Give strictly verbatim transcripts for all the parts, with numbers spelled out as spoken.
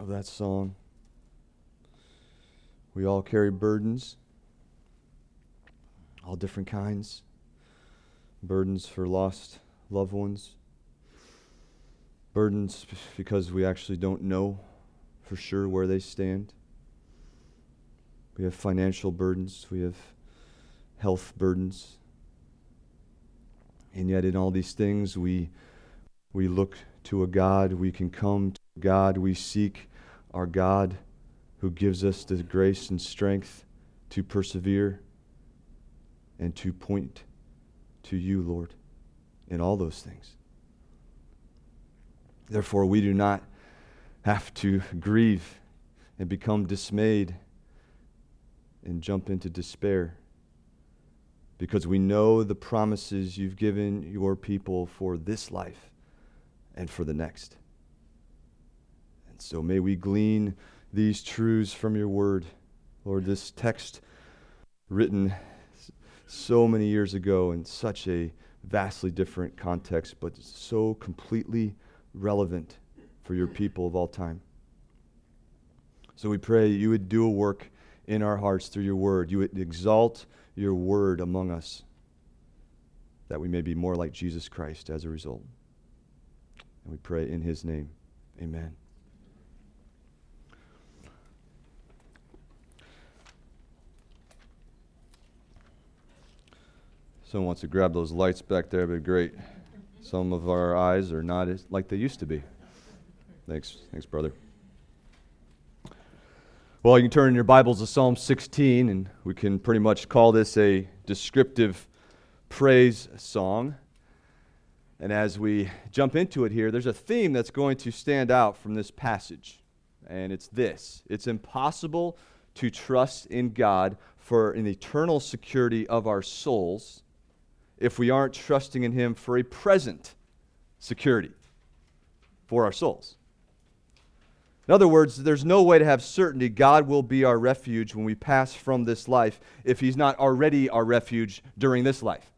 of that song. We all carry burdens, all different kinds. Burdens for lost loved ones. Burdens because we actually don't know for sure where they stand. We have financial burdens. We have health burdens. And yet in all these things, we we look to a God. We can come to a God. We seek our God who gives us the grace and strength to persevere and to point to you, Lord, in all those things. Therefore, we do not have to grieve and become dismayed and jump into despair, because we know the promises you've given your people for this life and for the next. And so may we glean these truths from your word. Lord, this text written so many years ago in such a vastly different context, but so completely relevant for your people of all time. So we pray you would do a work in our hearts through your word. You would exalt your word among us, that we may be more like Jesus Christ as a result. And we pray in his name. Amen. Someone wants to grab those lights back there, that'd be great. Some of our eyes are not as like they used to be. Thanks, thanks, brother. Well, you can turn in your Bibles to Psalm sixteen, and we can pretty much call this a descriptive praise song. And as we jump into it here, there's a theme that's going to stand out from this passage, and it's this. It's impossible to trust in God for an eternal security of our souls if we aren't trusting in him for a present security for our souls. In other words, there's no way to have certainty God will be our refuge when we pass from this life if he's not already our refuge during this life.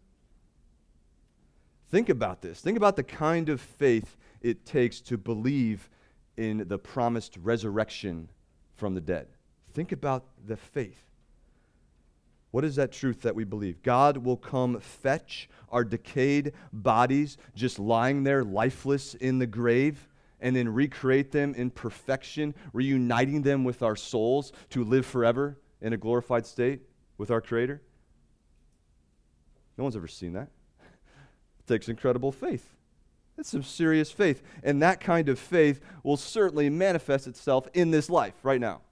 Think about this. Think about the kind of faith it takes to believe in the promised resurrection from the dead. Think about the faith. What is that truth that we believe? God will come fetch our decayed bodies just lying there lifeless in the grave, and then recreate them in perfection, reuniting them with our souls to live forever in a glorified state with our Creator? No one's ever seen that. It takes incredible faith. It's some serious faith. And that kind of faith will certainly manifest itself in this life right now.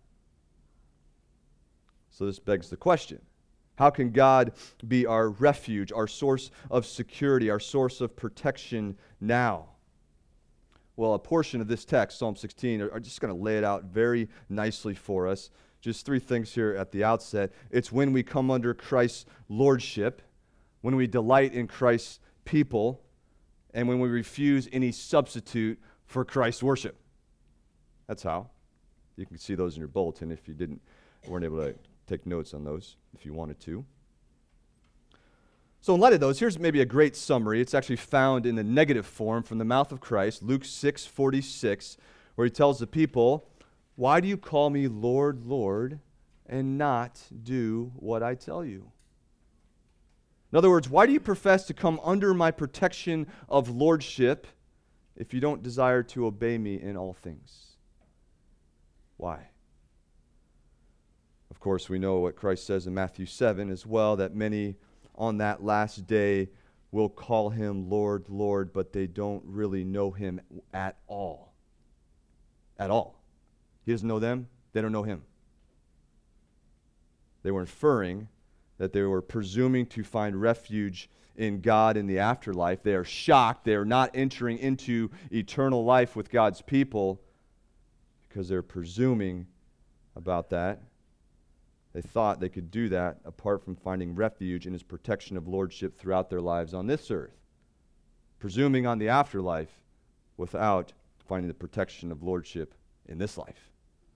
So this begs the question. How can God be our refuge, our source of security, our source of protection now? Well, a portion of this text, Psalm sixteen, are, are just going to lay it out very nicely for us. Just three things here at the outset. It's when we come under Christ's lordship, when we delight in Christ's people, and when we refuse any substitute for Christ's worship. That's how. You can see those in your bulletin if you didn't weren't able to take notes on those if you wanted to. So in light of those, here's maybe a great summary. It's actually found in the negative form from the mouth of Christ, Luke six forty-six, where he tells the people, "Why do you call me Lord, Lord, and not do what I tell you?" In other words, why do you profess to come under my protection of lordship if you don't desire to obey me in all things? Why? Of course, we know what Christ says in Matthew seven as well, that many on that last day will call him Lord, Lord, but they don't really know him at all. At all. He doesn't know them. They don't know him. They were inferring that they were presuming to find refuge in God in the afterlife. They are shocked. They are not entering into eternal life with God's people because they're presuming about that. They thought they could do that apart from finding refuge in his protection of lordship throughout their lives on this earth, presuming on the afterlife without finding the protection of lordship in this life.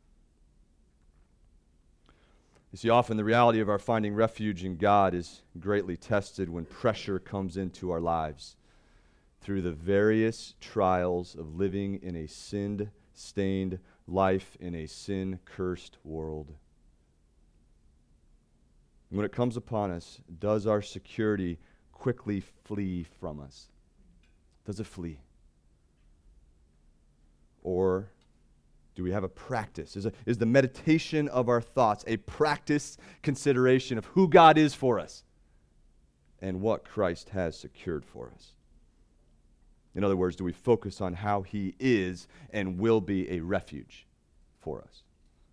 You see, often the reality of our finding refuge in God is greatly tested when pressure comes into our lives through the various trials of living in a sinned, stained life in a sin-cursed world. When it comes upon us, does our security quickly flee from us? Does it flee? Or do we have a practice? Is, a, is the meditation of our thoughts a practice consideration of who God is for us and what Christ has secured for us? In other words, do we focus on how he is and will be a refuge for us?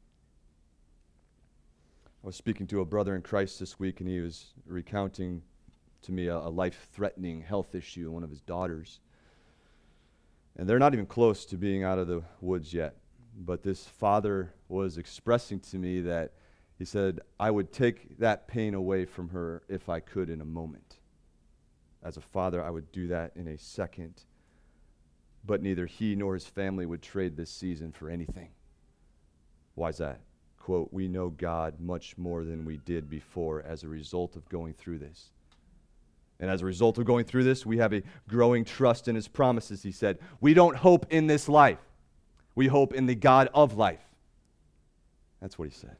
I was speaking to a brother in Christ this week, and he was recounting to me a, a life-threatening health issue in one of his daughters. And they're not even close to being out of the woods yet. But this father was expressing to me that he said, I would take that pain away from her if I could in a moment. As a father, I would do that in a second. But neither he nor his family would trade this season for anything. Why is that? Quote, we know God much more than we did before as a result of going through this. And as a result of going through this, we have a growing trust in his promises, he said. We don't hope in this life. We hope in the God of life. That's what he said.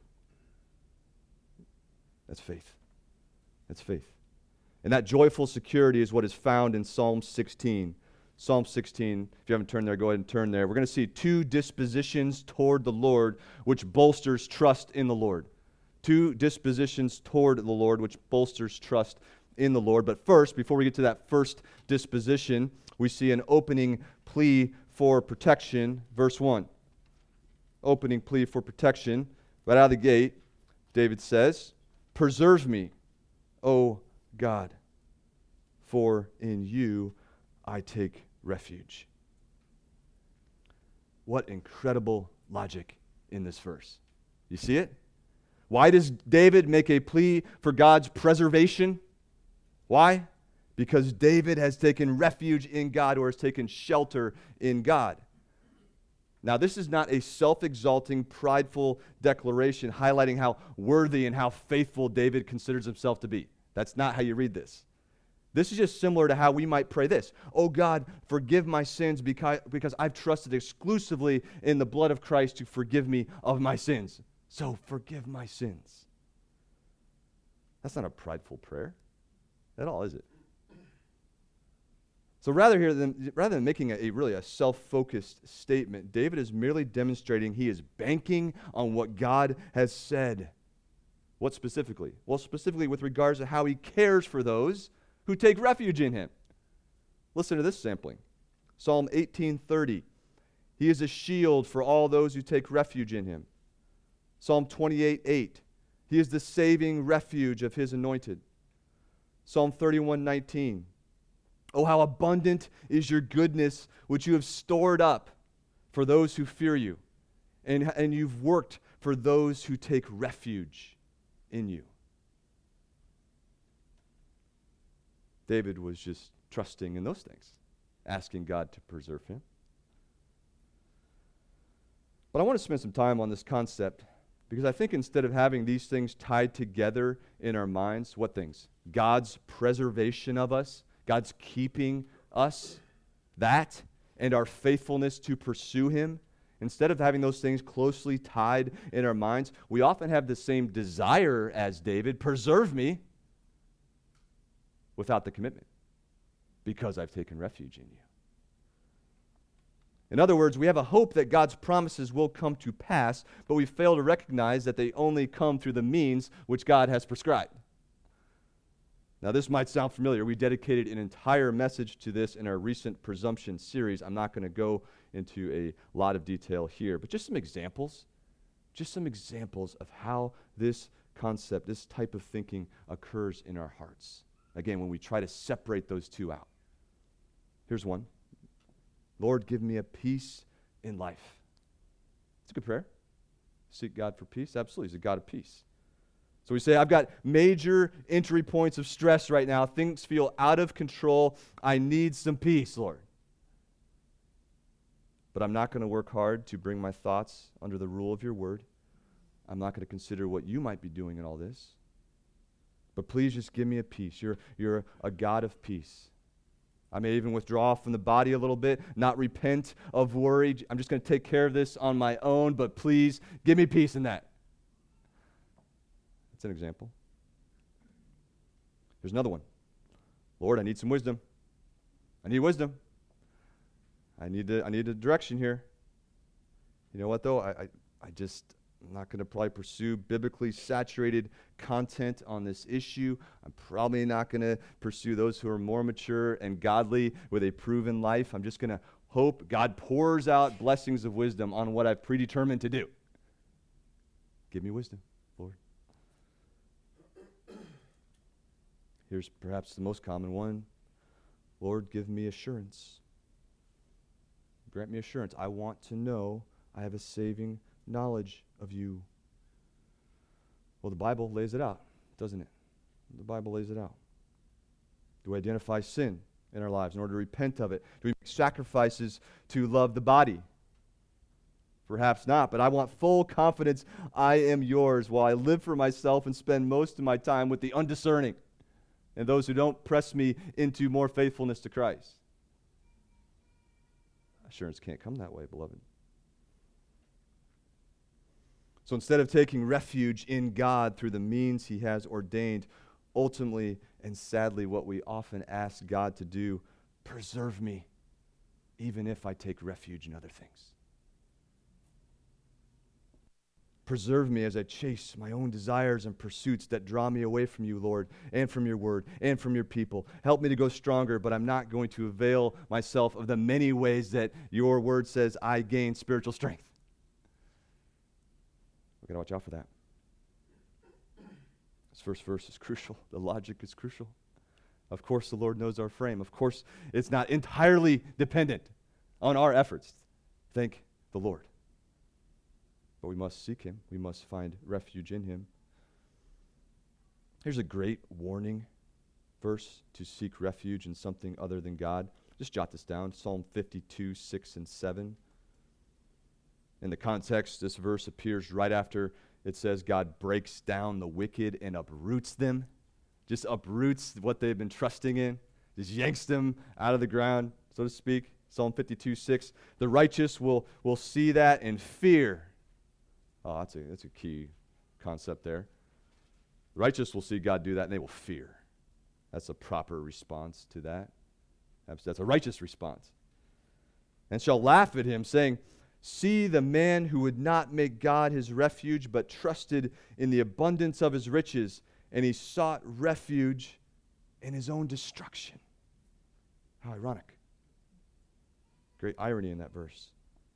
That's faith. That's faith. And that joyful security is what is found in Psalm sixteen. Psalm sixteen, if you haven't turned there, go ahead and turn there. We're going to see two dispositions toward the Lord, which bolsters trust in the Lord. Two dispositions toward the Lord, which bolsters trust in the Lord. But first, before we get to that first disposition, we see an opening plea for protection. Verse one. Opening plea for protection. Right out of the gate, David says, preserve me, O God, for in you I take refuge. What incredible logic in this verse. You see it? Why does David make a plea for God's preservation? Why? Because David has taken refuge in God, or has taken shelter in God. Now, this is not a self-exalting, prideful declaration highlighting how worthy and how faithful David considers himself to be. That's not how you read this. This is just similar to how we might pray this. Oh God, forgive my sins because, because I've trusted exclusively in the blood of Christ to forgive me of my sins. So forgive my sins. That's not a prideful prayer at all, is it? So rather here than rather than making a, a really a self-focused statement, David is merely demonstrating he is banking on what God has said. What specifically? Well, specifically with regards to how he cares for those who take refuge in him. Listen to this sampling. Psalm eighteen thirty. He is a shield for all those who take refuge in him. Psalm twenty-eight eight. He is the saving refuge of his anointed. Psalm thirty-one nineteen. Oh, how abundant is your goodness, which you have stored up for those who fear you, and, and you've worked for those who take refuge in you. David was just trusting in those things, asking God to preserve him. But I want to spend some time on this concept because I think instead of having these things tied together in our minds, what things? God's preservation of us, God's keeping us, that, and our faithfulness to pursue him. Instead of having those things closely tied in our minds, we often have the same desire as David, preserve me, without the commitment, because I've taken refuge in you. In other words, we have a hope that God's promises will come to pass, but we fail to recognize that they only come through the means which God has prescribed. Now, this might sound familiar. We dedicated an entire message to this in our recent presumption series. I'm not going to go into a lot of detail here, but just some examples, just some examples of how this concept, this type of thinking occurs in our hearts. Again, when we try to separate those two out. Here's one. Lord, give me a peace in life. It's a good prayer. Seek God for peace. Absolutely, he's a God of peace. So we say, I've got major entry points of stress right now. Things feel out of control. I need some peace, Lord. But I'm not going to work hard to bring my thoughts under the rule of your word. I'm not going to consider what you might be doing in all this. But please just give me a peace. You're, you're a God of peace. I may even withdraw from the body a little bit, not repent of worry. I'm just going to take care of this on my own, but please give me peace in that. That's an example. Here's another one. Lord, I need some wisdom. I need wisdom. I need to, I need a direction here. You know what, though? I, I, I just, I'm not going to probably pursue biblically saturated content on this issue. I'm probably not going to pursue those who are more mature and godly with a proven life. I'm just going to hope God pours out blessings of wisdom on what I've predetermined to do. Give me wisdom, Lord. Here's perhaps the most common one. Lord, give me assurance. Grant me assurance. I want to know I have a saving knowledge of you. Well, the Bible lays it out, doesn't it? The Bible lays it out. Do we identify sin in our lives in order to repent of it? Do we make sacrifices to love the body? Perhaps not, but I want full confidence I am yours while I live for myself and spend most of my time with the undiscerning and those who don't press me into more faithfulness to Christ. Assurance can't come that way, beloved. So instead of taking refuge in God through the means he has ordained, ultimately and sadly what we often ask God to do, preserve me, even if I take refuge in other things. Preserve me as I chase my own desires and pursuits that draw me away from you, Lord, and from your word, and from your people. Help me to go stronger, but I'm not going to avail myself of the many ways that your word says I gain spiritual strength. We've got to watch out for that. This first verse is crucial. The logic is crucial. Of course, the Lord knows our frame. Of course, it's not entirely dependent on our efforts. Thank the Lord. But we must seek him. We must find refuge in him. Here's a great warning verse to seek refuge in something other than God. Just jot this down. Psalm fifty-two, six and seven. In the context, this verse appears right after it says God breaks down the wicked and uproots them. Just uproots what they've been trusting in. Just yanks them out of the ground, so to speak. Psalm fifty-two, six. The righteous will, will see that and fear. Oh, that's a, that's a key concept there. The righteous will see God do that and they will fear. That's a proper response to that. That's, that's a righteous response. And shall laugh at him, saying, see the man who would not make God his refuge, but trusted in the abundance of his riches, and he sought refuge in his own destruction. How ironic. Great irony in that verse.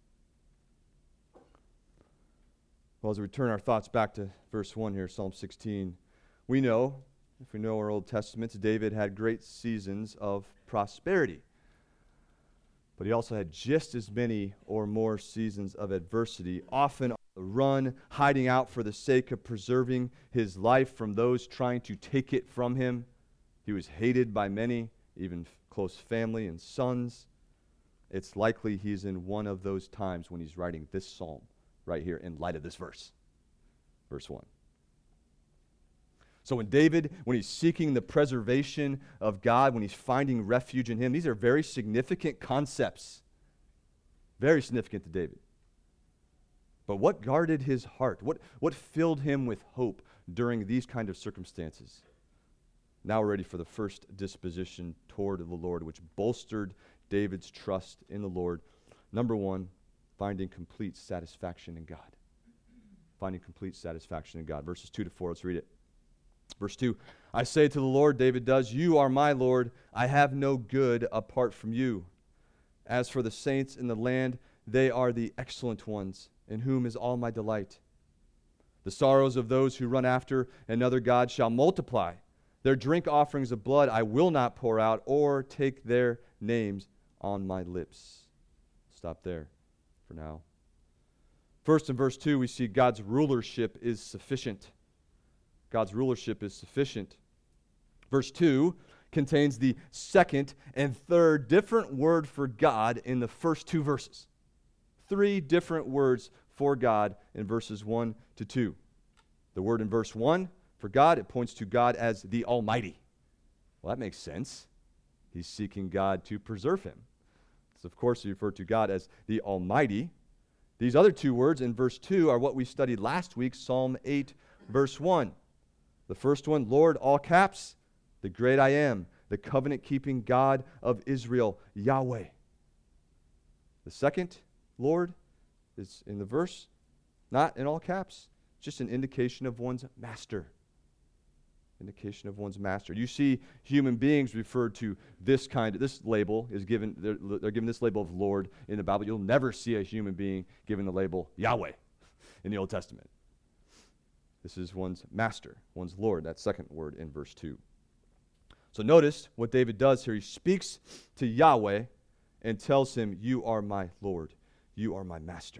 Well, as we return our thoughts back to verse one here, Psalm sixteen, we know, if we know our Old Testament, David had great seasons of prosperity. But he also had just as many or more seasons of adversity, often on the run, hiding out for the sake of preserving his life from those trying to take it from him. He was hated by many, even close family and sons. It's likely he's in one of those times when he's writing this psalm right here in light of this verse, verse one. So when David, when he's seeking the preservation of God, when he's finding refuge in him, these are very significant concepts. Very significant to David. But what guarded his heart? What, what filled him with hope during these kind of circumstances? Now we're ready for the first disposition toward the Lord, which bolstered David's trust in the Lord. Number one, finding complete satisfaction in God. Finding complete satisfaction in God. Verses two to four, let's read it. Verse two, I say to the Lord, David does, you are my Lord. I have no good apart from you. As for the saints in the land, they are the excellent ones, in whom is all my delight. The sorrows of those who run after another god shall multiply. Their drink offerings of blood I will not pour out, or take their names on my lips. Stop there for now. First, in verse two, we see God's rulership is sufficient. God's rulership is sufficient. Verse two contains the second and third different word for God in the first two verses. Three different words for God in verses one to two. The word in verse one, for God, it points to God as the Almighty. Well, that makes sense. He's seeking God to preserve him. So, of course, he referred to God as the Almighty. These other two words in verse two are what we studied last week, Psalm eight, verse one. The first one, Lord, all caps, the great I am, the covenant-keeping God of Israel, Yahweh. The second, Lord, is in the verse, not in all caps, just an indication of one's master. Indication of one's master. You see human beings referred to this kind of, this label is given, they're, they're given this label of Lord in the Bible. You'll never see a human being given the label Yahweh in the Old Testament. This is one's master, one's Lord, that second word in verse two. So notice what David does here. He speaks to Yahweh and tells him, you are my Lord. You are my master.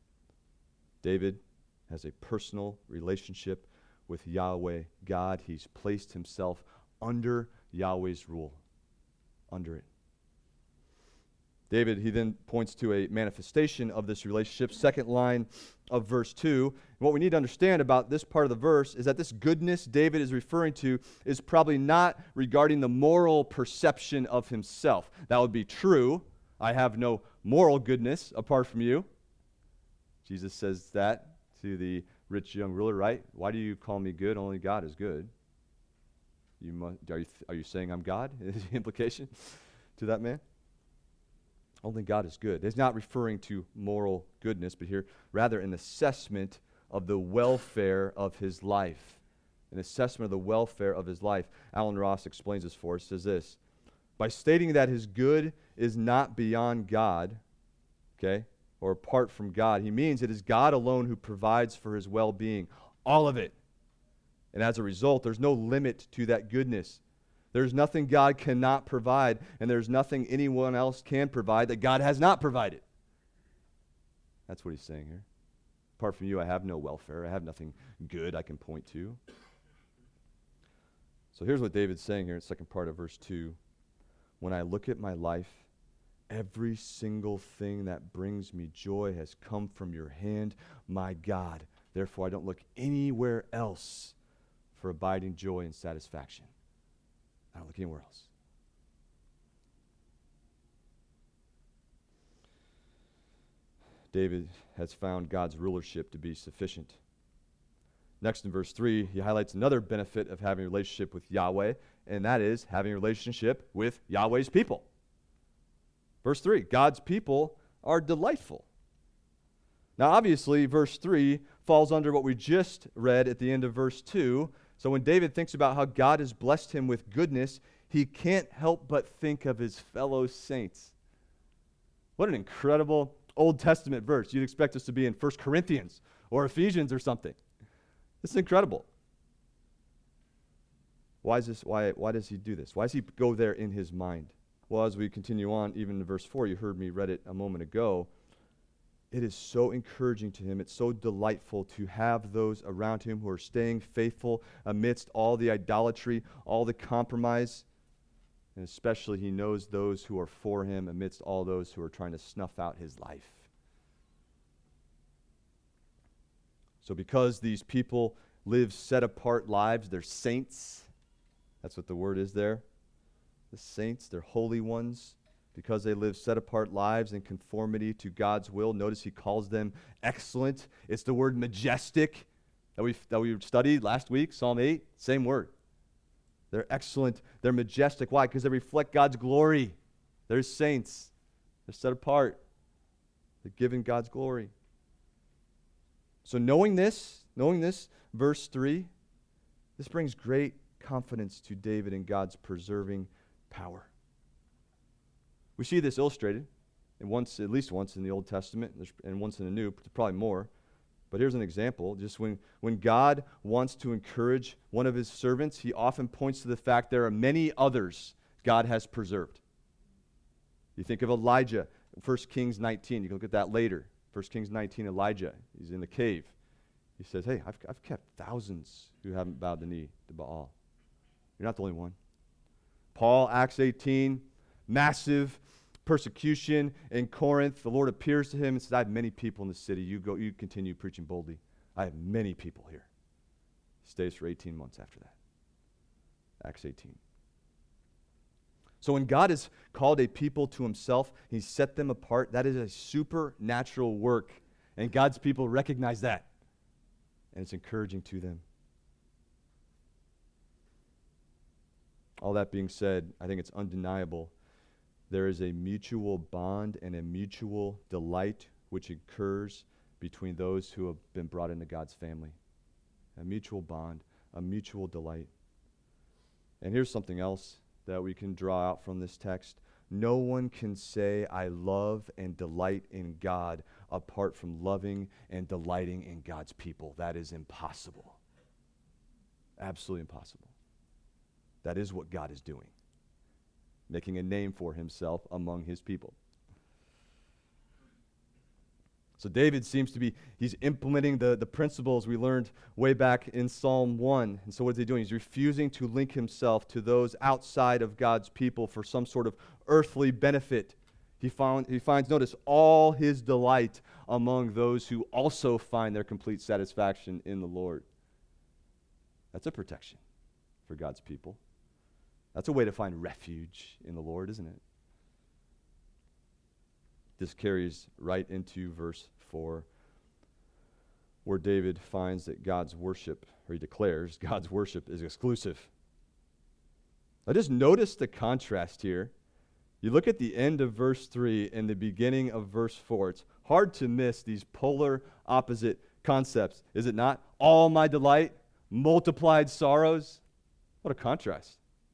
David has a personal relationship with Yahweh God. He's placed himself under Yahweh's rule, under it. David, he then points to a manifestation of this relationship, second line of verse two. And what we need to understand about this part of the verse is that this goodness David is referring to is probably not regarding the moral perception of himself. That would be true. I have no moral goodness apart from you. Jesus says that to the rich young ruler, right? Why do you call me good? Only God is good. You must, are you are you saying I'm God? Is the implication to that man? Only God is good. It's not referring to moral goodness, but here, rather an assessment of the welfare of his life. An assessment of the welfare of his life. Alan Ross explains this for us, says this, by stating that his good is not beyond God, okay, or apart from God, he means it is God alone who provides for his well-being, all of it. And as a result, there's no limit to that goodness. There's nothing God cannot provide, and there's nothing anyone else can provide that God has not provided. That's what he's saying here. Apart from you, I have no welfare. I have nothing good I can point to. So here's what David's saying here in the second part of verse two. When I look at my life, every single thing that brings me joy has come from your hand, my God. Therefore, I don't look anywhere else for abiding joy and satisfaction. I don't look anywhere else. David has found God's rulership to be sufficient. Next in verse three, he highlights another benefit of having a relationship with Yahweh, and that is having a relationship with Yahweh's people. Verse three, God's people are delightful. Now, obviously, verse three falls under what we just read at the end of verse two. So when David thinks about how God has blessed him with goodness, he can't help but think of his fellow saints. What an incredible Old Testament verse. You'd expect us to be in First Corinthians or Ephesians or something. This is incredible. Why is this? Why, why does he do this? Why does he go there in his mind? Well, as we continue on, even in verse four, you heard me read it a moment ago. It is so encouraging to him. It's so delightful to have those around him who are staying faithful amidst all the idolatry, all the compromise. And especially he knows those who are for him amidst all those who are trying to snuff out his life. So because these people live set-apart lives, they're saints. That's what the word is there. The saints, they're holy ones. Because they live set-apart lives in conformity to God's will. Notice he calls them excellent. It's the word majestic that we that we studied last week, Psalm eight, same word. They're excellent. They're majestic. Why? Because they reflect God's glory. They're saints. They're set apart. They're given God's glory. So knowing this, knowing this, verse three, this brings great confidence to David in God's preserving power. We see this illustrated and once, at least once in the Old Testament and once in the New, probably more. But here's an example. Just when, when God wants to encourage one of his servants, he often points to the fact there are many others God has preserved. You think of Elijah, First Kings nineteen. You can look at that later. First Kings nineteen, Elijah, he's in the cave. He says, hey, I've, I've kept thousands who haven't bowed the knee to Baal. You're not the only one. Paul, Acts eighteen, massive persecution in Corinth. The Lord appears to him and says, I have many people in the city. You go, you continue preaching boldly. I have many people here. He stays for eighteen months after that. Acts eighteen. So when God has called a people to himself, he's set them apart, that is a supernatural work. And God's people recognize that. And it's encouraging to them. All that being said, I think it's undeniable. There is a mutual bond and a mutual delight which occurs between those who have been brought into God's family. A mutual bond, a mutual delight. And here's something else that we can draw out from this text. No one can say, I love and delight in God apart from loving and delighting in God's people. That is impossible. Absolutely impossible. That is what God is doing, making a name for himself among his people. So David seems to be, he's implementing the, the principles we learned way back in Psalm one. And so what is he doing? He's refusing to link himself to those outside of God's people for some sort of earthly benefit. He, found, he finds, notice, all his delight among those who also find their complete satisfaction in the Lord. That's a protection for God's people. That's a way to find refuge in the Lord, isn't it? This carries right into verse four, where David finds that God's worship, or he declares God's worship is exclusive. Now just notice the contrast here. You look at the end of verse three and the beginning of verse four. It's hard to miss these polar opposite concepts, is it not? All my delight, multiplied sorrows. What a contrast.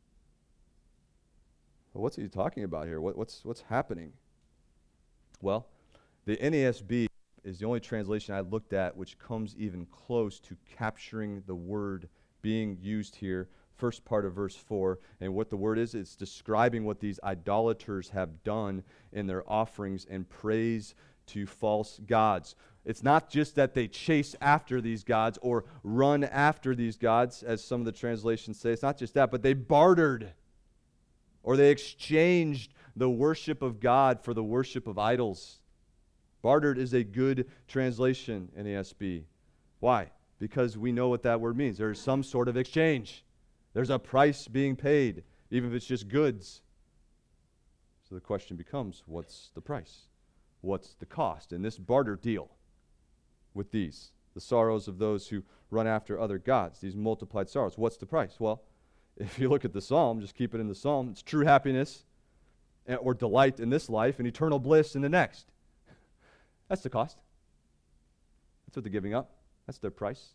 Well, what's he talking about here? What, what's, what's happening? Well, the N A S B is the only translation I looked at which comes even close to capturing the word being used here, first part of verse four. And what the word is, it's describing what these idolaters have done in their offerings and praise to false gods. It's not just that they chase after these gods or run after these gods, as some of the translations say. It's not just that, but they bartered or they exchanged the worship of God for the worship of idols. Bartered is a good translation, N A S B. Why? Because we know what that word means. There's some sort of exchange. There's a price being paid, even if it's just goods. So the question becomes, what's the price? What's the cost? In this barter deal with these, the sorrows of those who run after other gods, these multiplied sorrows, what's the price? Well, if you look at the psalm, just keep it in the psalm, it's true happiness or delight in this life and eternal bliss in the next. That's the cost. That's what they're giving up. That's their price.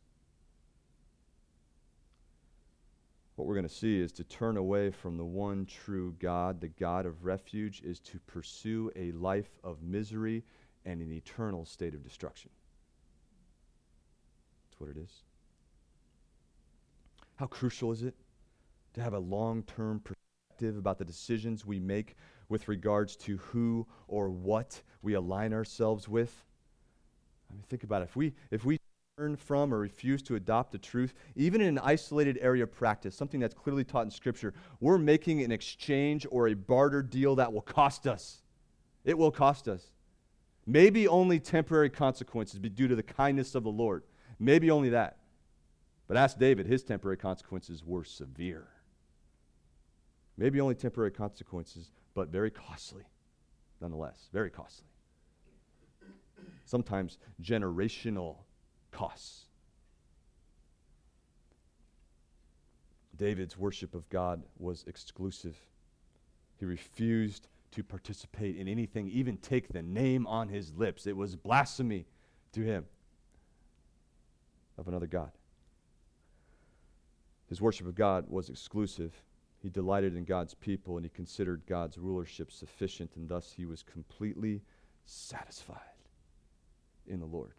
What we're going to see is to turn away from the one true God, the God of refuge, is to pursue a life of misery and an eternal state of destruction. That's what it is. How crucial is it to have a long-term perspective about the decisions we make with regards to who or what we align ourselves with? I mean, think about it. If we, if we turn from or refuse to adopt the truth, even in an isolated area of practice, something that's clearly taught in Scripture, we're making an exchange or a barter deal that will cost us. It will cost us. Maybe only temporary consequences be due to the kindness of the Lord. Maybe only that. But ask David, his temporary consequences were severe. Maybe only temporary consequences, but very costly, nonetheless. Very costly. Sometimes generational costs. David's worship of God was exclusive. He refused to participate in anything, even take the name on his lips. It was blasphemy to him of another God. His worship of God was exclusive. He delighted in God's people, and he considered God's rulership sufficient, and thus he was completely satisfied in the Lord.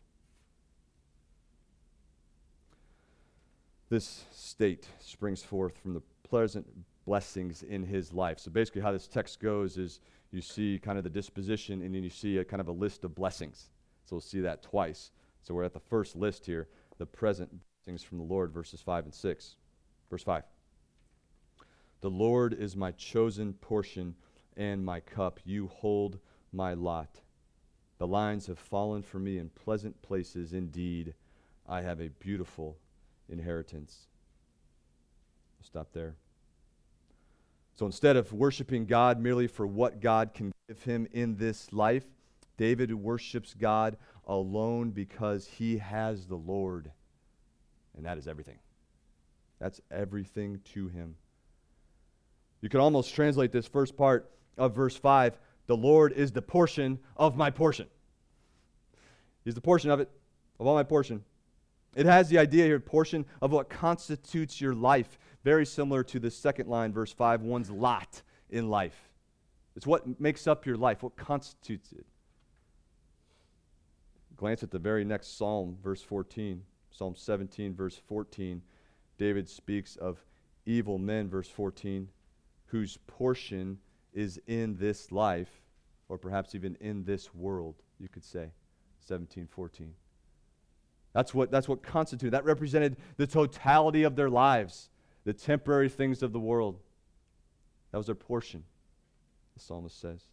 This state springs forth from the pleasant blessings in his life. So basically how this text goes is you see kind of the disposition, and then you see a kind of a list of blessings. So we'll see that twice. So we're at the first list here, the present blessings from the Lord, verses five and six. Verse five. The Lord is my chosen portion and my cup. You hold my lot. The lines have fallen for me in pleasant places. Indeed, I have a beautiful inheritance. I'll stop there. So instead of worshiping God merely for what God can give him in this life, David worships God alone because he has the Lord. And that is everything. That's everything to him. You can almost translate this first part of verse five, the Lord is the portion of my portion. He's the portion of it, of all my portion. It has the idea here, portion of what constitutes your life, very similar to the second line, verse five, one's lot in life. It's what makes up your life, what constitutes it. Glance at the very next psalm, verse fourteen. Psalm seventeen, verse fourteen. David speaks of evil men, verse fourteen, whose portion is in this life, or perhaps even in this world, you could say. seventeen fourteen. That's what, that's what constituted. That represented the totality of their lives, the temporary things of the world. That was their portion, the psalmist says.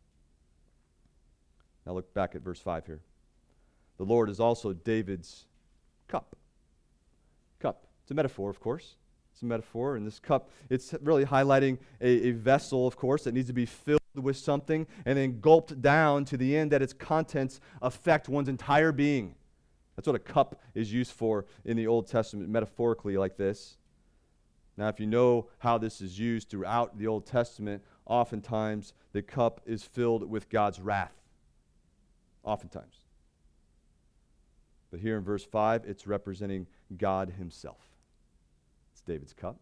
Now look back at verse five here. The Lord is also David's cup. Cup. It's a metaphor, of course. It's a metaphor. And this cup, it's really highlighting a, a vessel, of course, that needs to be filled with something and then gulped down to the end that its contents affect one's entire being. That's what a cup is used for in the Old Testament, metaphorically like this. Now, if you know how this is used throughout the Old Testament, oftentimes the cup is filled with God's wrath. Oftentimes. But here in verse five, it's representing God himself. It's David's cup.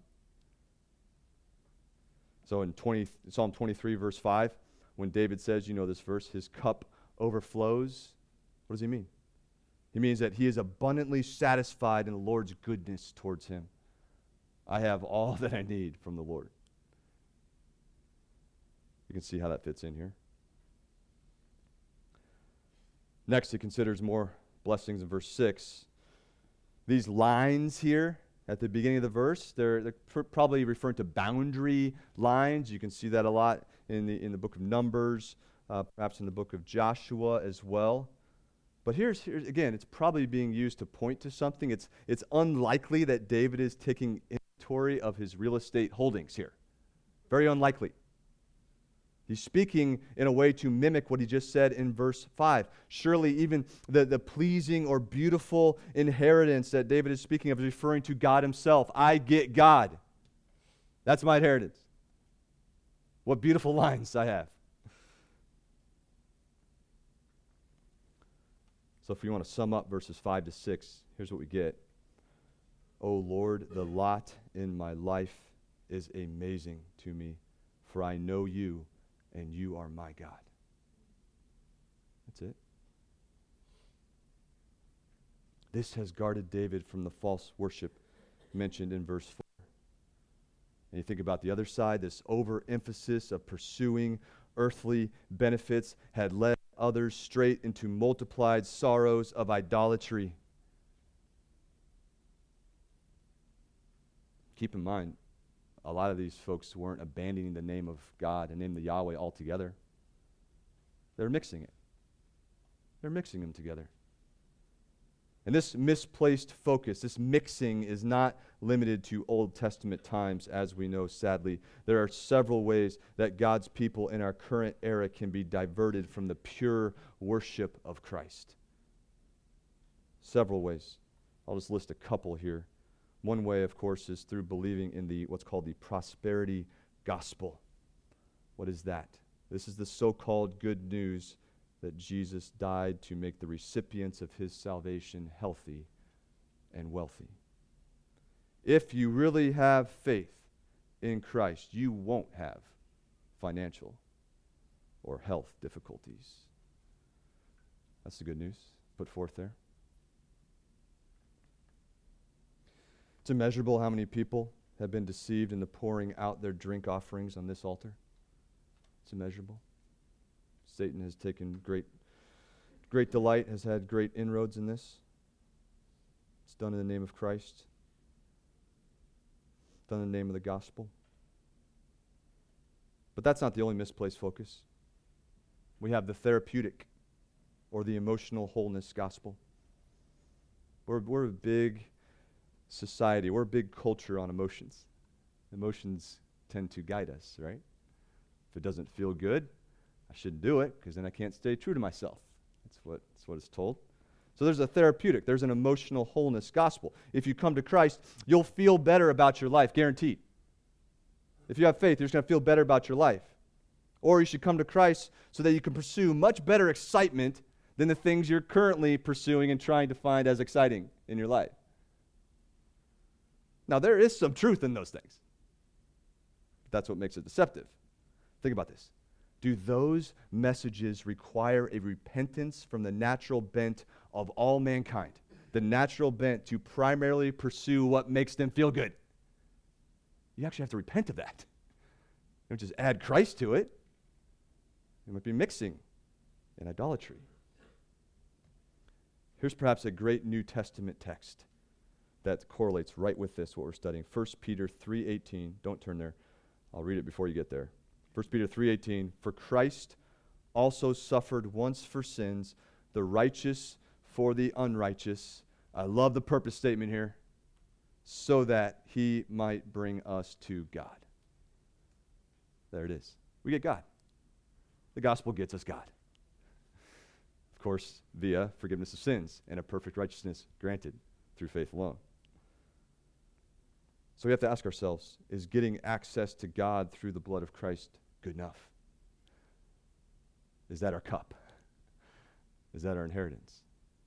So in twenty, Psalm twenty-three, verse five, when David says, you know this verse, his cup overflows, what does he mean? He means that he is abundantly satisfied in the Lord's goodness towards him. I have all that I need from the Lord. You can see how that fits in here. Next, he considers more blessings in verse six. These lines here at the beginning of the verse, they're, they're pr- probably referring to boundary lines. You can see that a lot in the, in the book of Numbers, uh, perhaps in the book of Joshua as well. But here's, here's, again, it's probably being used to point to something. It's, it's unlikely that David is taking inventory of his real estate holdings here. Very unlikely. He's speaking in a way to mimic what he just said in verse five. Surely even the, the pleasing or beautiful inheritance that David is speaking of is referring to God himself. I get God. That's my inheritance. What beautiful lines I have. So if you want to sum up verses five to six, here's what we get. O Lord, the lot in my life is amazing to me, for I know you, and you are my God. That's it. This has guarded David from the false worship mentioned in verse four. And you think about the other side, this overemphasis of pursuing earthly benefits had led others straight into multiplied sorrows of idolatry. Keep in mind, a lot of these folks weren't abandoning the name of God and name of Yahweh altogether. They're mixing it. They're mixing them together. And this misplaced focus, this mixing, is not limited to Old Testament times, as we know, sadly. There are several ways that God's people in our current era can be diverted from the pure worship of Christ. Several ways. I'll just list a couple here. One way, of course, is through believing in the what's called the prosperity gospel. What is that? This is the so-called good news that Jesus died to make the recipients of his salvation healthy and wealthy. If you really have faith in Christ, you won't have financial or health difficulties. That's the good news put forth there. It's immeasurable how many people have been deceived into pouring out their drink offerings on this altar. It's immeasurable. Satan has taken great, great delight, has had great inroads in this. It's done in the name of Christ. Done in the name of the gospel. But that's not the only misplaced focus. We have the therapeutic or the emotional wholeness gospel. We're, we're a big society. We're a big culture on emotions. Emotions tend to guide us, right? If it doesn't feel good, I shouldn't do it because then I can't stay true to myself. That's what, that's what it's told. So there's a therapeutic, there's an emotional wholeness gospel. If you come to Christ, you'll feel better about your life, guaranteed. If you have faith, you're just going to feel better about your life. Or you should come to Christ so that you can pursue much better excitement than the things you're currently pursuing and trying to find as exciting in your life. Now, there is some truth in those things. That's what makes it deceptive. Think about this. Do those messages require a repentance from the natural bent of all mankind? The natural bent to primarily pursue what makes them feel good. You actually have to repent of that. You don't just add Christ to it. You might be mixing in idolatry. Here's perhaps a great New Testament text that correlates right with this, what we're studying. First Peter three eighteen. Don't turn there. I'll read it before you get there. First Peter three eighteen. For Christ also suffered once for sins, the righteous for the unrighteous. I love the purpose statement here. So that he might bring us to God. There it is. We get God. The gospel gets us God. Of course, via forgiveness of sins and a perfect righteousness granted through faith alone. So we have to ask ourselves, is getting access to God through the blood of Christ good enough? Is that our cup? Is that our inheritance?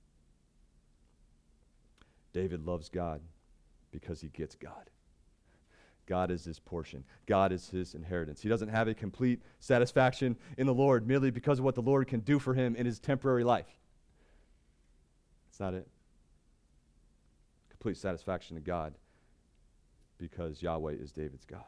David loves God because he gets God. God is his portion. God is his inheritance. He doesn't have a complete satisfaction in the Lord merely because of what the Lord can do for him in his temporary life. That's not it. Complete satisfaction to God because Yahweh is David's God.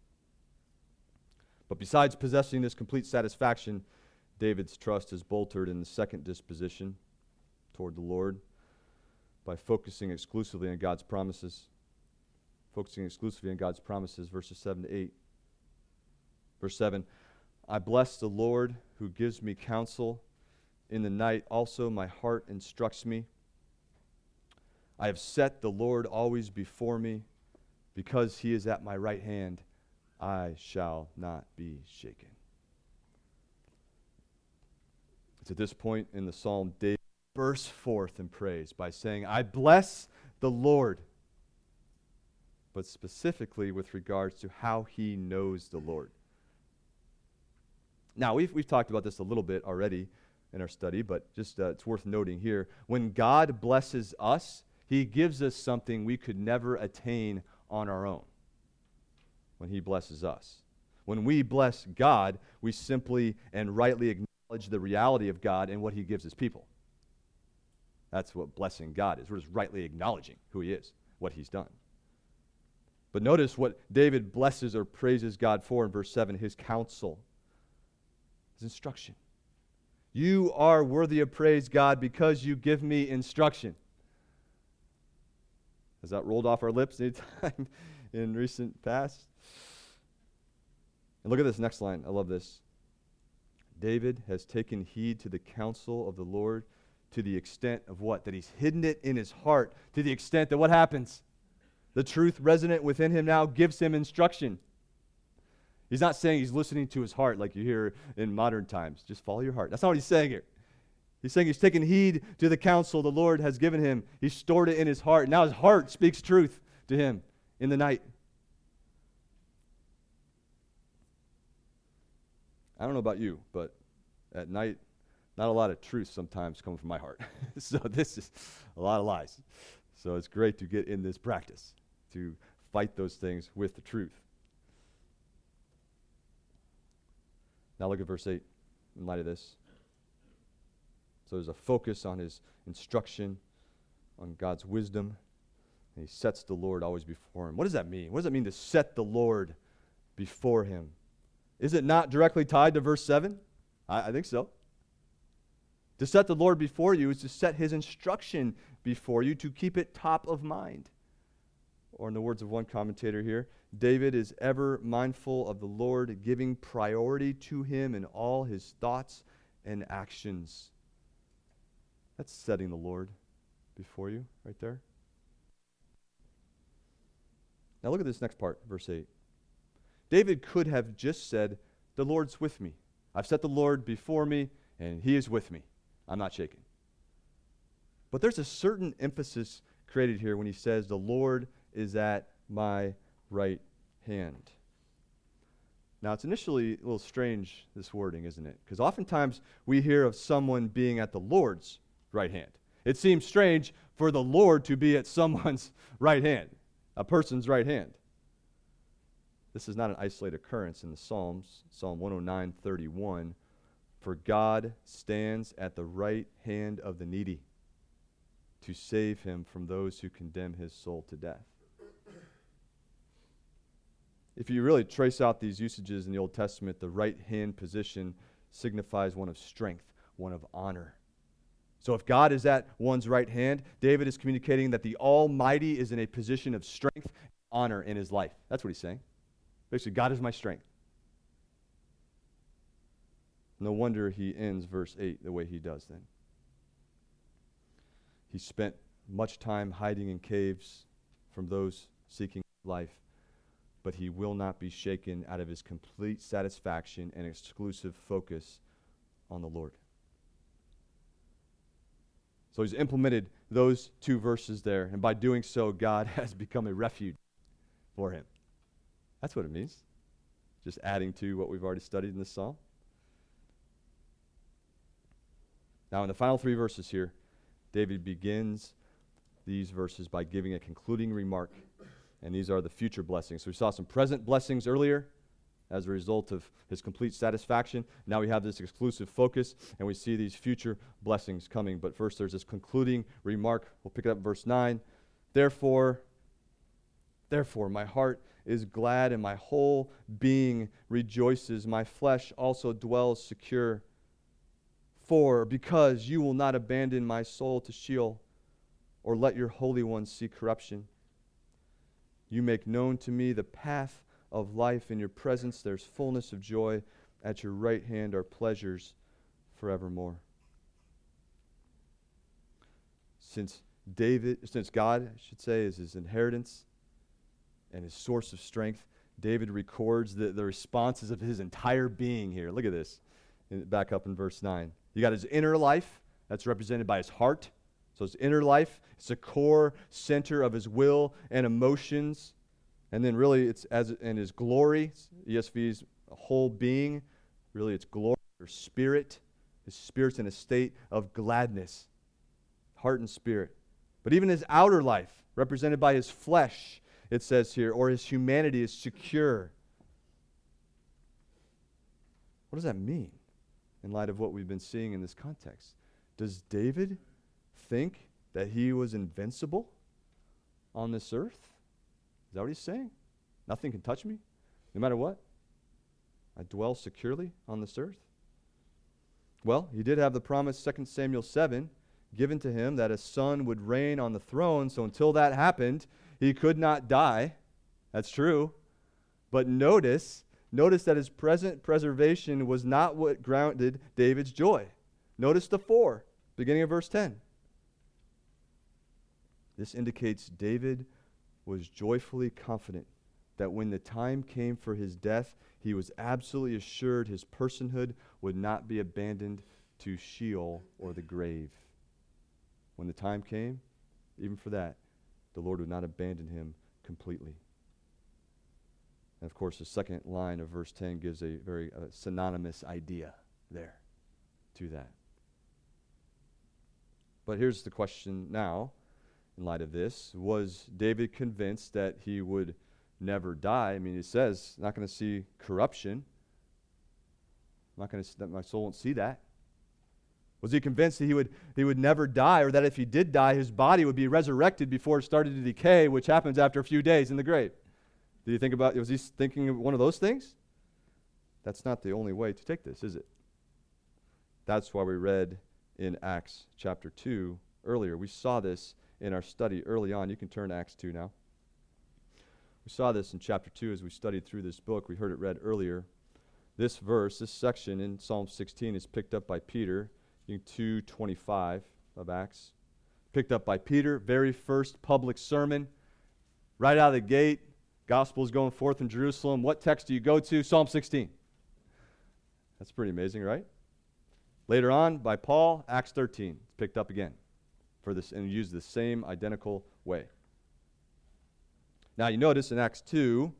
But besides possessing this complete satisfaction, David's trust is bolstered in the second disposition toward the Lord by focusing exclusively on God's promises. Focusing exclusively on God's promises, verses seven to eight. Verse seven, I bless the Lord who gives me counsel. In the night also my heart instructs me. I have set the Lord always before me. Because he is at my right hand, I shall not be shaken. It's at this point in the psalm, David bursts forth in praise by saying, I bless the Lord. But specifically with regards to how he knows the Lord. Now, we've, we've talked about this a little bit already in our study, but just uh, it's worth noting here. When God blesses us, he gives us something we could never attain on our own. When he blesses us. When we bless God, we simply and rightly acknowledge the reality of God and what he gives his people. That's what blessing God is. We're just rightly acknowledging who he is, what he's done. But notice what David blesses or praises God for in verse seven, his counsel, his instruction. You are worthy of praise, God, because you give me instruction. Has that rolled off our lips anytime in recent past? And look at this next line. I love this. David has taken heed to the counsel of the Lord to the extent of what? That he's hidden it in his heart. To the extent that what happens? The truth resonant within him now gives him instruction. He's not saying he's listening to his heart like you hear in modern times. Just follow your heart. That's not what he's saying here. He's saying he's taken heed to the counsel the Lord has given him. He's stored it in his heart. Now his heart speaks truth to him in the night. I don't know about you, but at night, not a lot of truth sometimes come from my heart. So this is a lot of lies. So it's great to get in this practice, to fight those things with the truth. Now look at verse eight in light of this. So there's a focus on his instruction, on God's wisdom, and he sets the Lord always before him. What does that mean? What does it mean to set the Lord before him? Is it not directly tied to verse seven? I, I think so. To set the Lord before you is to set his instruction before you, to keep it top of mind. Or in the words of one commentator here, David is ever mindful of the Lord, giving priority to him in all his thoughts and actions. That's setting the Lord before you right there. Now look at this next part, verse eight. David could have just said, the Lord's with me. I've set the Lord before me, and he is with me. I'm not shaken. But there's a certain emphasis created here when he says, the Lord is at my right hand. Now, it's initially a little strange, this wording, isn't it? Because oftentimes we hear of someone being at the Lord's right hand. It seems strange for the Lord to be at someone's right hand, a person's right hand. This is not an isolated occurrence in the Psalms. Psalm one oh nine, thirty-one, for God stands at the right hand of the needy to save him from those who condemn his soul to death. If you really trace out these usages in the Old Testament, the right hand position signifies one of strength, one of honor. So if God is at one's right hand, David is communicating that the Almighty is in a position of strength and honor in his life. That's what he's saying. Basically, God is my strength. No wonder he ends verse eight the way he does then. He spent much time hiding in caves from those seeking life, but he will not be shaken out of his complete satisfaction and exclusive focus on the Lord. So he's implemented those two verses there, and by doing so, God has become a refuge for him. That's what it means. Just adding to what we've already studied in this psalm. Now, in the final three verses here, David begins these verses by giving a concluding remark, and these are the future blessings. So we saw some present blessings earlier as a result of his complete satisfaction. Now we have this exclusive focus, and we see these future blessings coming. But first, there's this concluding remark. We'll pick it up in verse nine. Therefore, therefore, my heart is glad, and my whole being rejoices. My flesh also dwells secure. For, because you will not abandon my soul to Sheol, or let your Holy One see corruption. You make known to me the path of life. In your presence there's fullness of joy. At your right hand are pleasures forevermore. Since David, since God, I should say, is his inheritance and his source of strength, David records the, the responses of his entire being here. Look at this. Back up in verse nine. You got his inner life. That's represented by his heart. So his inner life, it's the core center of his will and emotions. And then really it's as in his glory, E S V's whole being, really it's glory or spirit. His spirit's in a state of gladness, heart and spirit. But even his outer life, represented by his flesh, it says here, or his humanity is secure. What does that mean in light of what we've been seeing in this context? Does David think that he was invincible on this earth? Is that what he's saying? Nothing can touch me, no matter what? I dwell securely on this earth? Well, he did have the promise, Second Samuel seven, given to him that a son would reign on the throne. So until that happened, he could not die. That's true. But notice, notice that his present preservation was not what grounded David's joy. Notice the four, beginning of verse ten. This indicates David was joyfully confident that when the time came for his death, he was absolutely assured his personhood would not be abandoned to Sheol or the grave. When the time came, even for that, the Lord would not abandon him completely. And of course, the second line of verse ten gives a very uh, synonymous idea there to that. But here's the question now, in light of this. Was David convinced that he would never die? I mean, it says, not going to see corruption. I'm not going to, that my soul won't see that. Was he convinced that he would he would never die, or that if he did die, his body would be resurrected before it started to decay, which happens after a few days in the grave? Did he think about, was he thinking of one of those things? That's not the only way to take this, is it? That's why we read in Acts chapter two earlier. We saw this in our study early on. You can turn to Acts two now. We saw this in chapter two as we studied through this book. We heard it read earlier. This verse, this section in Psalm sixteen is picked up by Peter in two twenty-five of Acts. Picked up by Peter, very first public sermon. Right out of the gate, gospel is going forth in Jerusalem. What text do you go to? Psalm sixteen. That's pretty amazing, right? Later on, by Paul, Acts thirteen. It's picked up again for this and used the same identical way. Now, you notice in Acts two,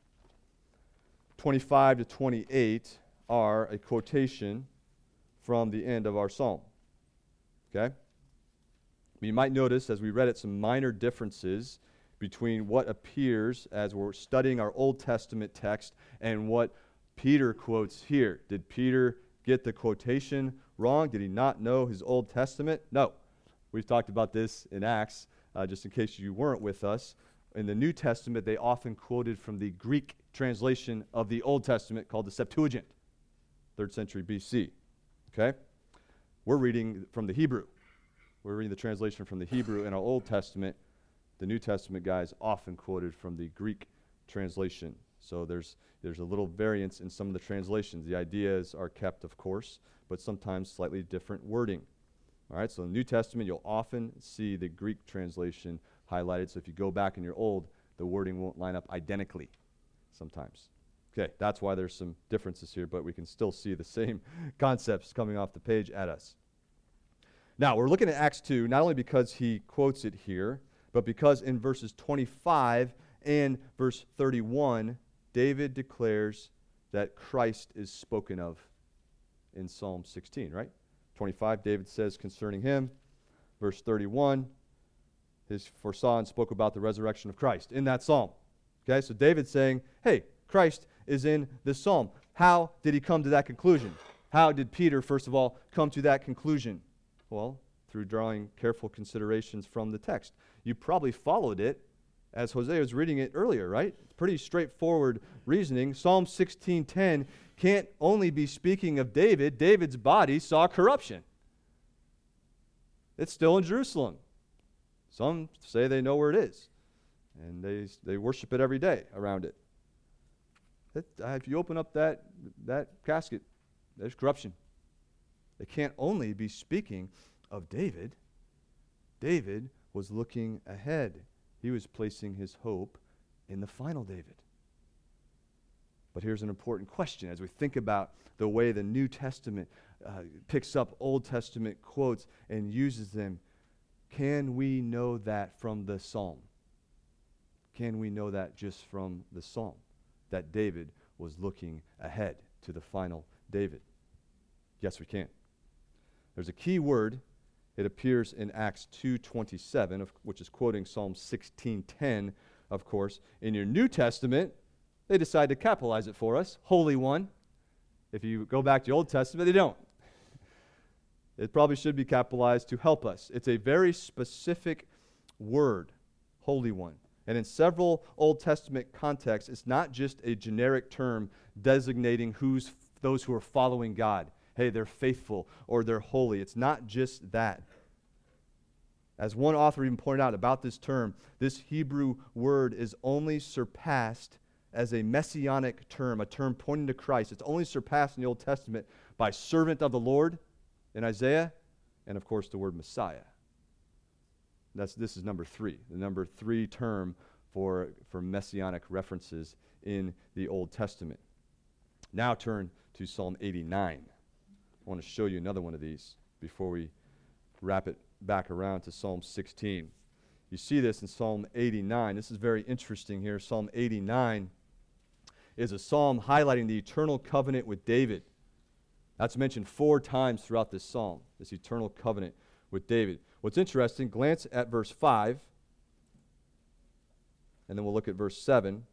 twenty-five to twenty-eight are a quotation from the end of our psalm. Okay? You might notice, as we read it, some minor differences between what appears as we're studying our Old Testament text and what Peter quotes here. Did Peter get the quotation wrong? Did he not know his Old Testament? No. We've talked about this in Acts, uh, just in case you weren't with us. In the New Testament, they often quoted from the Greek translation of the Old Testament called the Septuagint, third century B C. Okay? We're reading from the Hebrew. We're reading the translation from the Hebrew in our Old Testament. The New Testament guys often quoted from the Greek translation. So there's there's a little variance in some of the translations. The ideas are kept, of course, but sometimes slightly different wording. All right, so in the New Testament, you'll often see the Greek translation highlighted. So if you go back in your Old, the wording won't line up identically sometimes. Okay, that's why there's some differences here, but we can still see the same concepts coming off the page at us. Now, we're looking at Acts two, not only because he quotes it here, but because in verses twenty-five and verse thirty-one, David declares that Christ is spoken of in Psalm sixteen, right? twenty-five, David says concerning him. Verse thirty-one, his foresaw and spoke about the resurrection of Christ in that psalm. Okay, so David's saying, hey, Christ is in this psalm. How did he come to that conclusion? How did Peter, first of all, come to that conclusion? Well, through drawing careful considerations from the text. You probably followed it as Hosea was reading it earlier, right? Pretty straightforward reasoning. Psalm sixteen ten can't only be speaking of David. David's body saw corruption. It's still in Jerusalem. Some say they know where it is, and they they worship it every day around it. It uh, if you open up that that casket, there's corruption. It can't only be speaking of David. David was looking ahead. He was placing his hope in the final David. But here's an important question as we think about the way the New Testament uh, picks up Old Testament quotes and uses them. Can we know that from the Psalm? Can we know that just from the Psalm? That David was looking ahead to the final David? Yes, we can. There's a key word. It appears in Acts two twenty-seven, which is quoting Psalm sixteen ten, of course. In your New Testament, they decide to capitalize it for us, Holy One. If you go back to the Old Testament, they don't. It probably should be capitalized to help us. It's a very specific word, Holy One. And in several Old Testament contexts, it's not just a generic term designating who's those who are following God. Hey, they're faithful or they're holy. It's not just that. As one author even pointed out about this term, this Hebrew word is only surpassed as a messianic term, a term pointing to Christ. It's only surpassed in the Old Testament by servant of the Lord in Isaiah, and of course the word Messiah. That's this is number three, the number three term for, for messianic references in the Old Testament. Now turn to Psalm eighty-nine. I want to show you another one of these before we wrap it back around to Psalm sixteen. You see this in Psalm eighty-nine. This is very interesting here. Psalm eighty-nine is a psalm highlighting the eternal covenant with David. That's mentioned four times throughout this psalm, this eternal covenant with David. What's interesting, glance at verse five, and then we'll look at verse seven.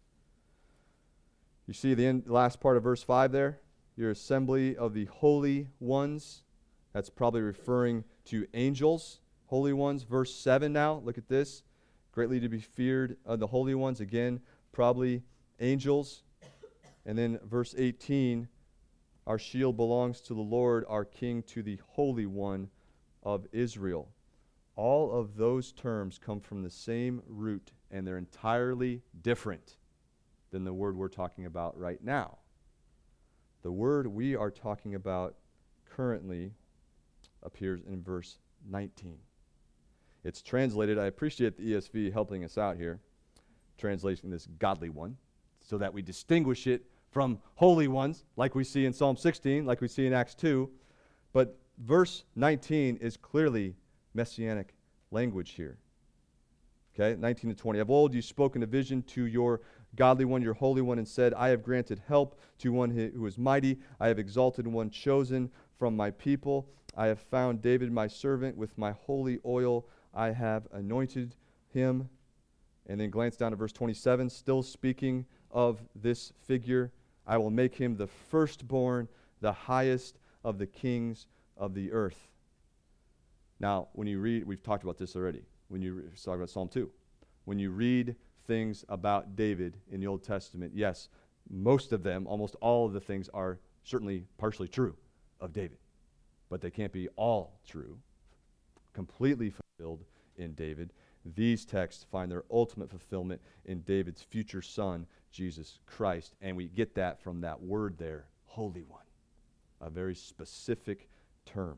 You see the end, last part of verse five there? Your assembly of the holy ones. That's probably referring to angels, holy ones. Verse seven now, look at this. Greatly to be feared of the holy ones. Again, probably angels. And then verse eighteen, our shield belongs to the Lord, our King to the Holy One of Israel. All of those terms come from the same root, and they're entirely different than the word we're talking about right now. The word we are talking about currently appears in verse nineteen. It's translated, I appreciate the E S V helping us out here. translating this godly one, so that we distinguish it from holy ones, like we see in Psalm sixteen, like we see in Acts two. But verse nineteen is clearly messianic language here. Okay, nineteen to twenty. Of old you spoke in a vision to your godly one, your holy one, and said, I have granted help to one who is mighty. I have exalted one chosen from my people. I have found David my servant. With my holy oil I have anointed him. And then glance down to verse twenty-seven, still speaking of this figure. I will make him the firstborn, the highest of the kings of the earth. Now, when you read, we've talked about this already. When you re- talk about Psalm two, when you read things about David in the Old Testament, yes, most of them, almost all of the things are certainly partially true of David, but they can't be all true, completely fulfilled in David. These texts find their ultimate fulfillment in David's future son, Jesus Christ, and we get that from that word there, Holy One, a very specific term.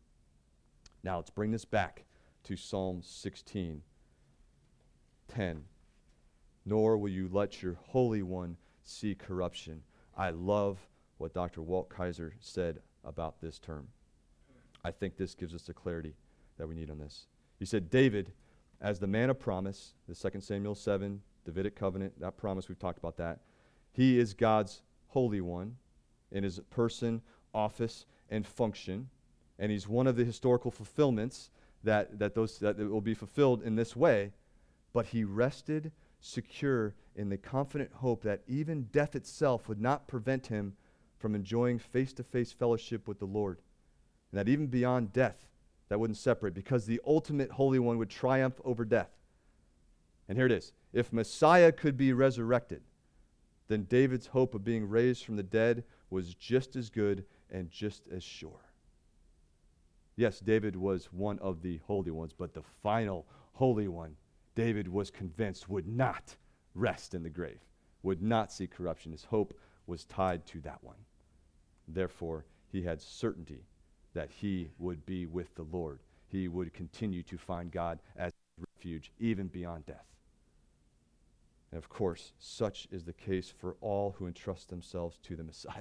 Now let's bring this back to Psalm sixteen ten. Nor will you let your Holy One see corruption. I love what Doctor Walt Kaiser said about this term. I think this gives us the clarity that we need on this. He said, David, as the man of promise, the Second Samuel seven, Davidic covenant, that promise, we've talked about that. He is God's Holy One in his person, office, and function. And he's one of the historical fulfillments that, that, those, that will be fulfilled in this way. But he rested secure in the confident hope that even death itself would not prevent him from enjoying face-to-face fellowship with the Lord. And that even beyond death, that wouldn't separate, because the ultimate Holy One would triumph over death. And here it is. If Messiah could be resurrected, then David's hope of being raised from the dead was just as good and just as sure. Yes, David was one of the holy ones, but the final Holy One, David was convinced, would not rest in the grave, would not see corruption. His hope was tied to that one. Therefore, he had certainty that he would be with the Lord. He would continue to find God as refuge, even beyond death. And of course, such is the case for all who entrust themselves to the Messiah.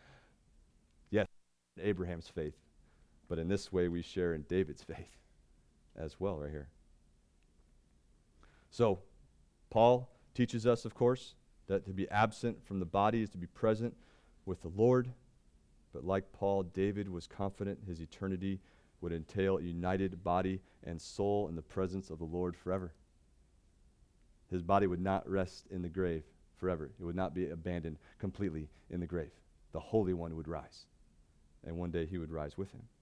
Yes, Abraham's faith, but in this way we share in David's faith as well right here. So, Paul teaches us, of course, that to be absent from the body is to be present with the Lord. But like Paul, David was confident his eternity would entail a united body and soul in the presence of the Lord forever. His body would not rest in the grave forever. It would not be abandoned completely in the grave. The Holy One would rise, and one day he would rise with him.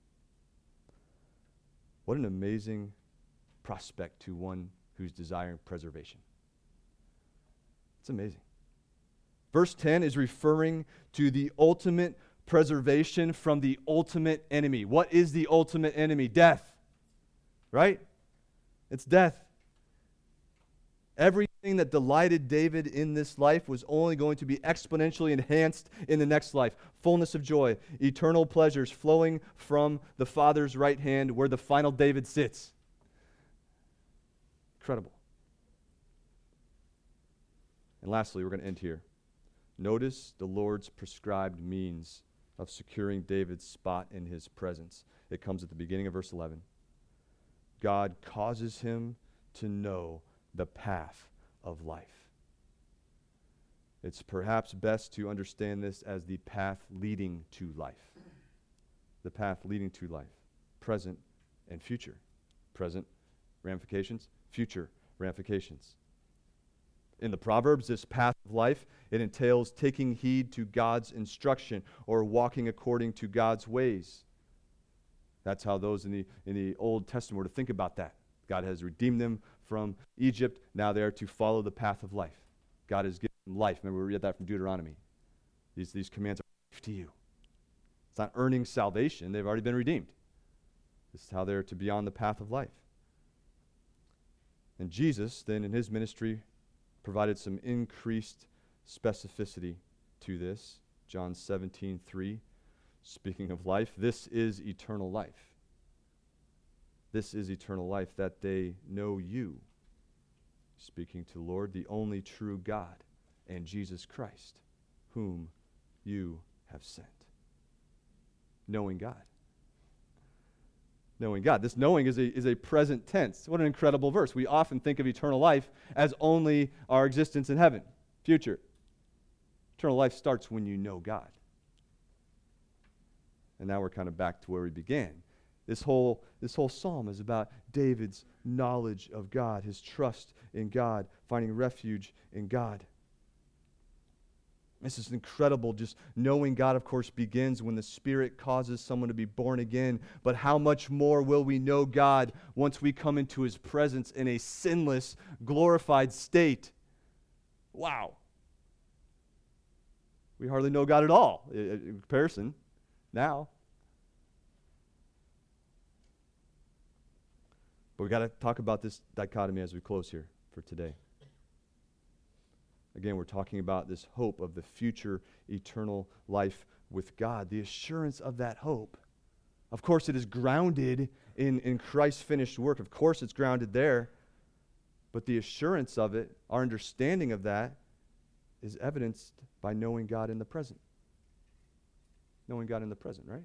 What an amazing prospect to one who's desiring preservation. It's amazing. Verse ten is referring to the ultimate preservation from the ultimate enemy. What is the ultimate enemy? Death. Right? It's death. Everything that delighted David in this life was only going to be exponentially enhanced in the next life. Fullness of joy, eternal pleasures flowing from the Father's right hand where the final David sits. Incredible. And lastly, we're going to end here. Notice the Lord's prescribed means of securing David's spot in his presence. It comes at the beginning of verse eleven. God causes him to know the path of life. It's perhaps best to understand this as the path leading to life. The path leading to life, present and future. Present ramifications, future ramifications. In the Proverbs, this path of life, it entails taking heed to God's instruction or walking according to God's ways. That's how those in the in the Old Testament were to think about that. God has redeemed them from Egypt. Now they are to follow the path of life. God has given them life. Remember, we read that from Deuteronomy. These, these commands are life to you. It's not earning salvation. They've already been redeemed. This is how they're to be on the path of life. And Jesus, then, in his ministry, provided some increased specificity to this. John seventeen three, speaking of life, this is eternal life. This is eternal life, that they know you, speaking to Lord, the only true God, and Jesus Christ, whom you have sent. Knowing God. Knowing God. This knowing is a, is a present tense. What an incredible verse. We often think of eternal life as only our existence in heaven, future. Eternal life starts when you know God. And now we're kind of back to where we began. This whole, this whole psalm is about David's knowledge of God, his trust in God, finding refuge in God. This is incredible. Just knowing God, of course, begins when the Spirit causes someone to be born again. But how much more will we know God once we come into His presence in a sinless, glorified state? Wow. We hardly know God at all in comparison now. But we've got to talk about this dichotomy as we close here for today. Again, we're talking about this hope of the future eternal life with God, the assurance of that hope. Of course, it is grounded in, in Christ's finished work. Of course, it's grounded there. But the assurance of it, our understanding of that, is evidenced by knowing God in the present. Knowing God in the present, right?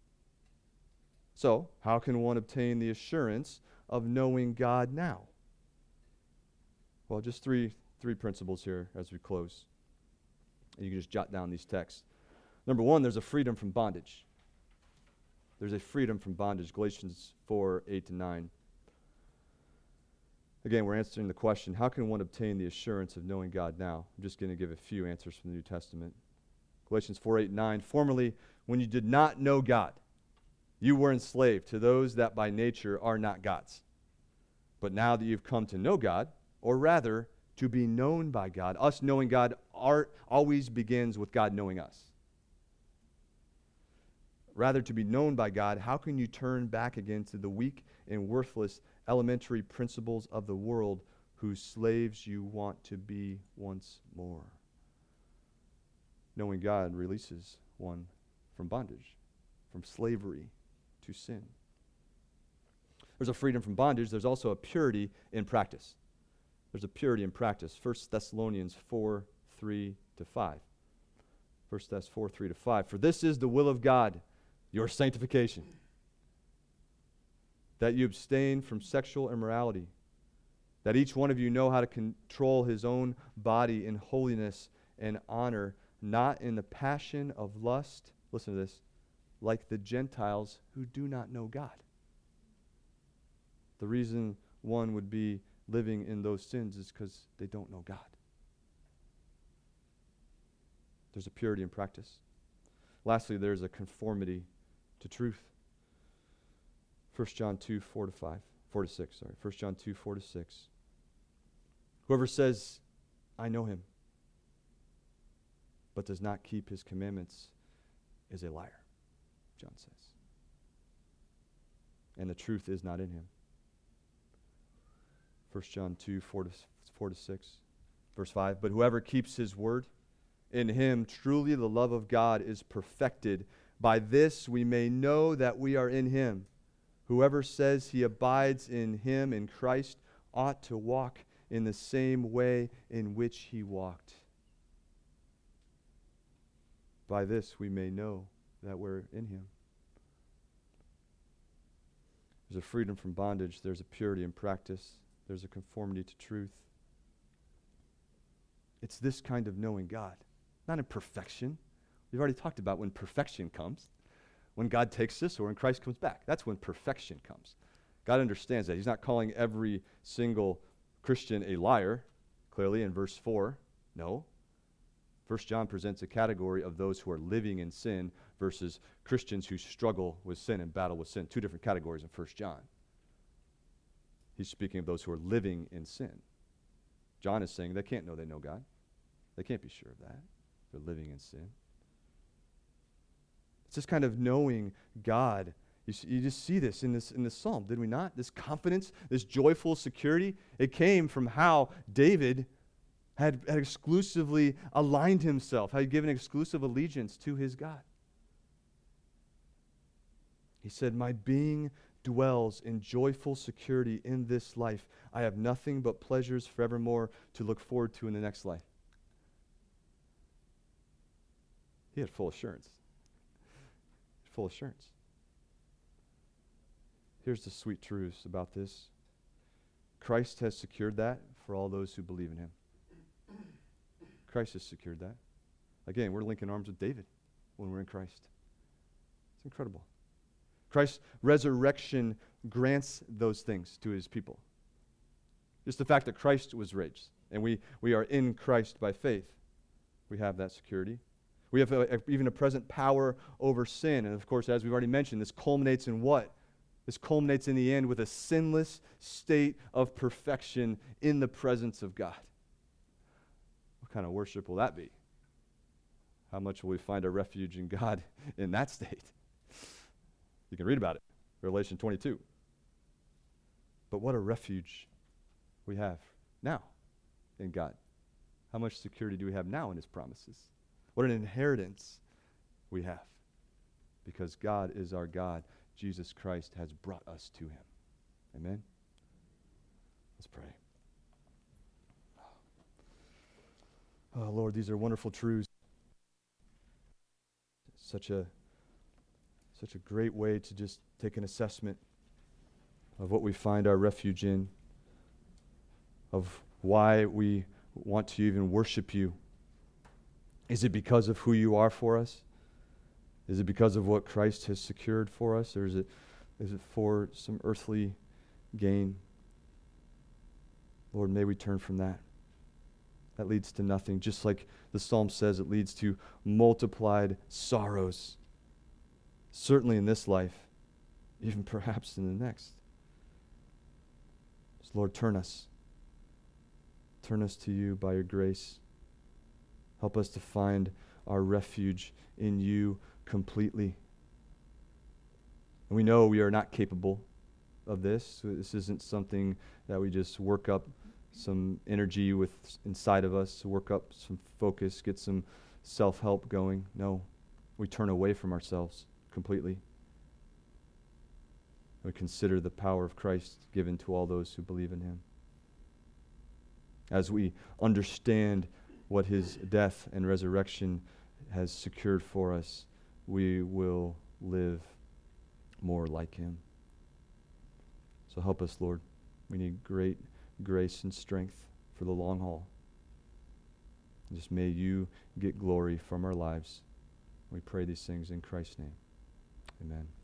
So, how can one obtain the assurance of knowing God now? Well, just three Three principles here as we close. And you can just jot down these texts. Number one, there's a freedom from bondage. There's a freedom from bondage. Galatians four, eight to nine. Again, we're answering the question, how can one obtain the assurance of knowing God now? I'm just going to give a few answers from the New Testament. Galatians four, eight, nine. Formerly, when you did not know God, you were enslaved to those that by nature are not God's. But now that you've come to know God, or rather, to be known by God, us knowing God art always begins with God knowing us. Rather, to be known by God, how can you turn back again to the weak and worthless elementary principles of the world whose slaves you want to be once more? Knowing God releases one from bondage, from slavery to sin. There's a freedom from bondage. There's also a purity in practice. There's a purity in practice. First Thessalonians four, three to five. First Thess four, three to five. For this is the will of God, your sanctification, that you abstain from sexual immorality, that each one of you know how to control his own body in holiness and honor, not in the passion of lust, listen to this, like the Gentiles who do not know God. The reason one would be living in those sins is because they don't know God. There's a purity in practice. Lastly, there's a conformity to truth. First John two, four to five, four to six, sorry. First John two, four to six. Whoever says, I know him, but does not keep his commandments is a liar, John says. And the truth is not in him. First John two, four to six. Verse five, but whoever keeps his word, in him truly the love of God is perfected. By this we may know that we are in him. Whoever says he abides in him, in Christ, ought to walk in the same way in which he walked. By this we may know that we're in him. There's a freedom from bondage. There's a purity in practice. There's a conformity to truth. It's this kind of knowing God, not in perfection. We've already talked about when perfection comes, when God takes us or when Christ comes back. That's when perfection comes. God understands that. He's not calling every single Christian a liar, clearly in verse four. No. First John presents a category of those who are living in sin versus Christians who struggle with sin and battle with sin. Two different categories in First John. He's speaking of those who are living in sin. John is saying they can't know they know God. They can't be sure of that. They're living in sin. It's this kind of knowing God. You, see, you just see this in this in this psalm, did we not? This confidence, this joyful security. It came from how David had, had exclusively aligned himself, had given exclusive allegiance to his God. He said, my being dwells in joyful security in this life, I have nothing but pleasures forevermore to look forward to in the next life. He had full assurance. Full assurance. Here's the sweet truths about this. Christ has secured that for all those who believe in him. Christ has secured that. Again, we're linking arms with David when we're in Christ. It's incredible. Christ's resurrection grants those things to his people. Just the fact that Christ was raised, and we, we are in Christ by faith, we have that security. We have a, a, even a present power over sin. And of course, as we've already mentioned, this culminates in what? This culminates in the end with a sinless state of perfection in the presence of God. What kind of worship will that be? How much will we find our refuge in God in that state? You can read about it, Revelation twenty-two. But what a refuge we have now in God. How much security do we have now in his promises? What an inheritance we have. Because God is our God. Jesus Christ has brought us to him. Amen? Let's pray. Oh, Lord, these are wonderful truths. Such a, such a great way to just take an assessment of what we find our refuge in, of why we want to even worship you. Is it because of who you are for us? Is it because of what Christ has secured for us? Or is it, is it for some earthly gain? Lord, may we turn from that. That leads to nothing. Just like the Psalm says, it leads to multiplied sorrows. Certainly in this life, even perhaps in the next. So Lord, turn us. Turn us to you by your grace. Help us to find our refuge in you completely. And we know we are not capable of this. This isn't something that we just work up some energy with inside of us, work up some focus, get some self-help going. No, we turn away from ourselves completely. We consider the power of Christ given to all those who believe in him. As we understand what his death and resurrection has secured for us, we will live more like him. So help us, Lord. We need great grace and strength for the long haul. And just may you get glory from our lives. We pray these things in Christ's name. Amen.